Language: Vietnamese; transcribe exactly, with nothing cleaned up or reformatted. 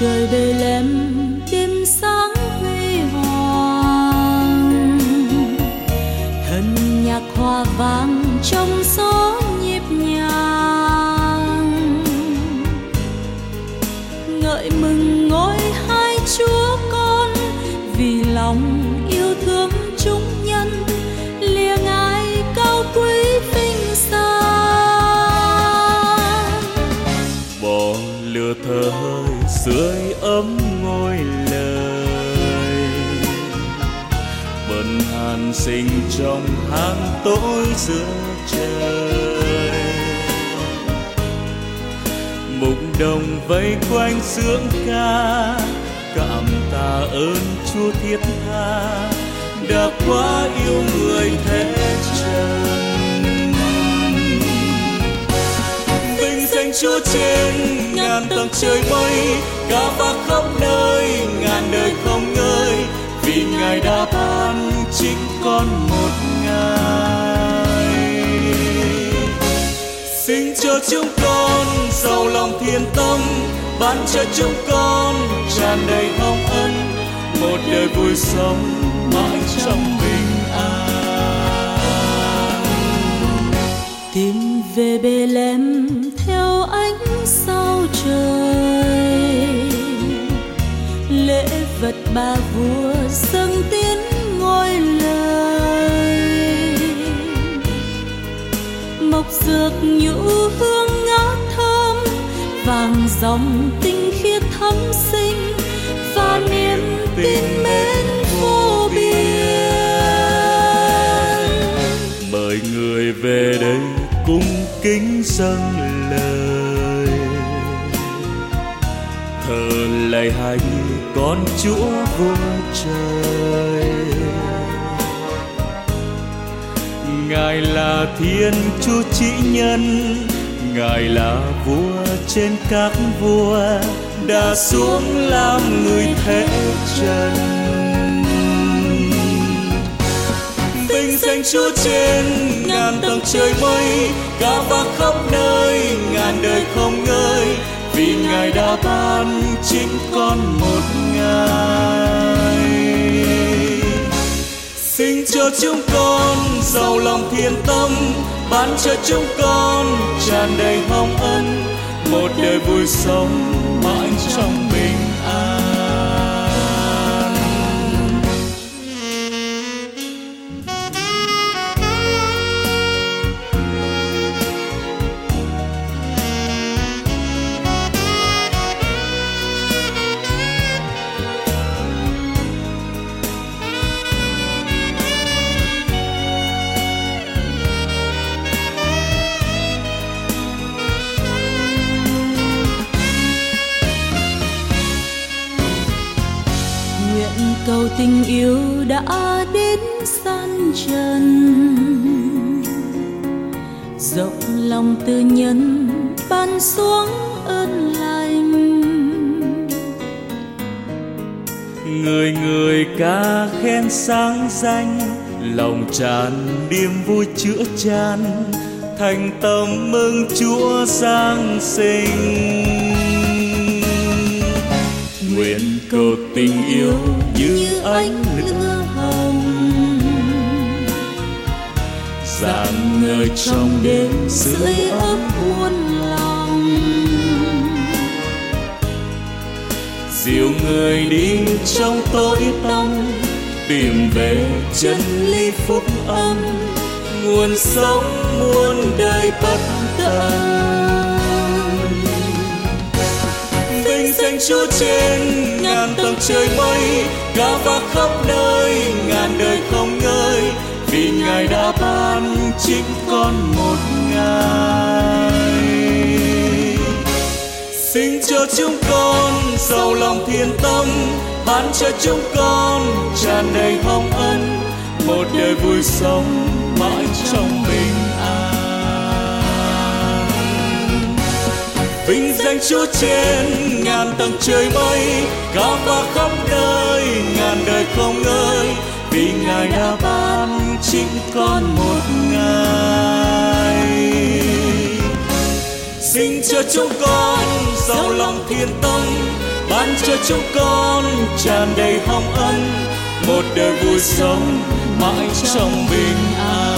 trời Bethlehem đêm sáng huy hoàng, thân nhạc hoa vang trong gió nhịp nhàng, ngợi mừng ngôi hai Chúa Con vì lòng yêu thương chúng nhân, lìa ngài cao quý vinh san. Bỏ lửa thơ hơi sưởi ấm ngôi lời, bần hàn sinh trong hang tối giữa trời. Mục đồng vây quanh sướng ca, cảm tạ ơn Chúa thiết tha đã quá yêu người thế trần. Vinh danh Chúa trên ngàn tầng trời mây, ca vang khắp nơi ngàn đời không ngơi, vì ngài đã ban chính con một ngày. Xin cho chúng con giàu lòng thiên tâm, ban cho chúng con tràn đầy hồng ân, một đời vui sống mãi trong bình an. Tìm về Bethlehem theo ánh sao trời, lễ vật ba vua dâng tiến ngôi lời, mộc dược nhũ hương ngát thơm, vàng dòng tinh khiết thắm sinh và niềm tin mến vô biên. Mời người về đây cung kính dâng lời, thờ lạy hai con Chúa vua trời. Ngài là Thiên Chúa Chỉ Nhân, ngài là vua trên các vua, đã xuống làm người thế trần. Vinh danh Chúa trên ngàn tầng trời mây, ca vang khắp nơi ngàn đời không ngơi, vì ngài đã ban chính con một ngày. Xin cho chúng con giàu lòng thiên tâm, ban cho chúng con tràn đầy hồng ân, một đời vui sống mãi trong bình an. Cầu tình yêu đã đến gian trần, rộng lòng từ nhân ban xuống ơn lành. Người người ca khen sáng danh, lòng tràn niềm vui chữa chan, thành tâm mừng Chúa Giáng sinh. Nguyện cầu tình yêu như ánh lửa hồng, rạng ngời trong đêm sưởi ấm muôn lòng. Dìu người đi trong tối tăm, tìm về chân lý phúc âm, nguồn sống muôn đời bất tận. Vinh danh Chúa trên ngàn tầng trời mây, ca vang khắp nơi ngàn đời không ngơi, vì ngài đã ban chính con một ngày. Xin cho chúng con giàu lòng thiên tâm, ban cho chúng con tràn đầy hồng ân, một đời vui sống mãi trong bình an. Vinh danh Chúa trên ngàn tầng trời mây, ca vang khắp nơi ngàn đời không ngơi, vì ngài đã ban chính con một ngày. Xin cho chúng con giàu lòng thiên tâm, ban cho chúng con tràn đầy hồng ân, một đời vui sống mãi trong bình an.